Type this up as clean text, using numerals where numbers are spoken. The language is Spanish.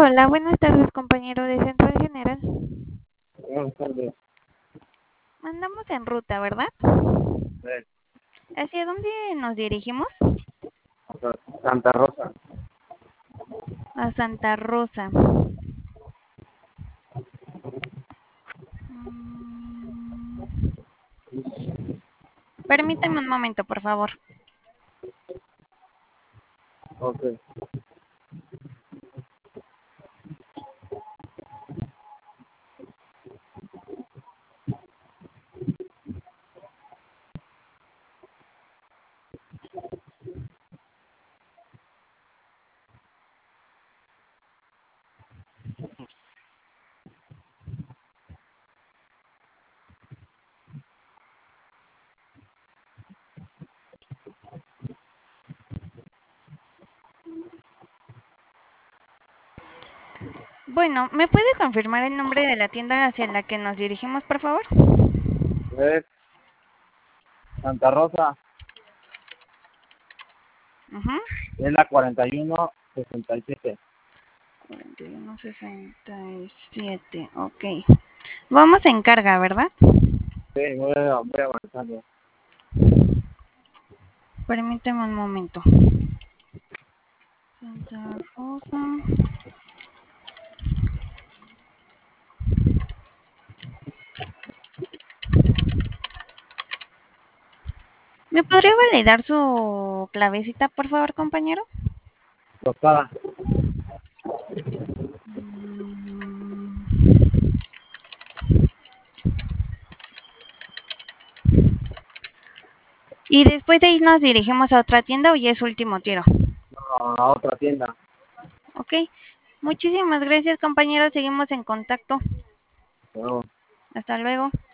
Hola, buenas tardes, compañero de Central General. Buenas tardes. Andamos en ruta, ¿verdad? Eh, ¿Hacia dónde nos dirigimos? Santa Rosa. A Santa Rosa. Mm, Permítame un momento, por favor. Ok. Bueno, ¿me puede confirmar el nombre de la tienda hacia la que nos dirigimos, por favor? Es Santa Rosa. Ajá. Es la 4167. 4167, ok. Vamos en carga, ¿verdad? Sí, voy avanzando. Permíteme un momento. Santa Rosa. ¿Me podría validar su clavecita, por favor, compañero? Tostada. Mm, Y después de ahí nos dirigimos a otra tienda o ya es último tiro. A otra tienda. Ok. Muchísimas gracias, compañero. Seguimos en contacto. Bueno. Hasta luego.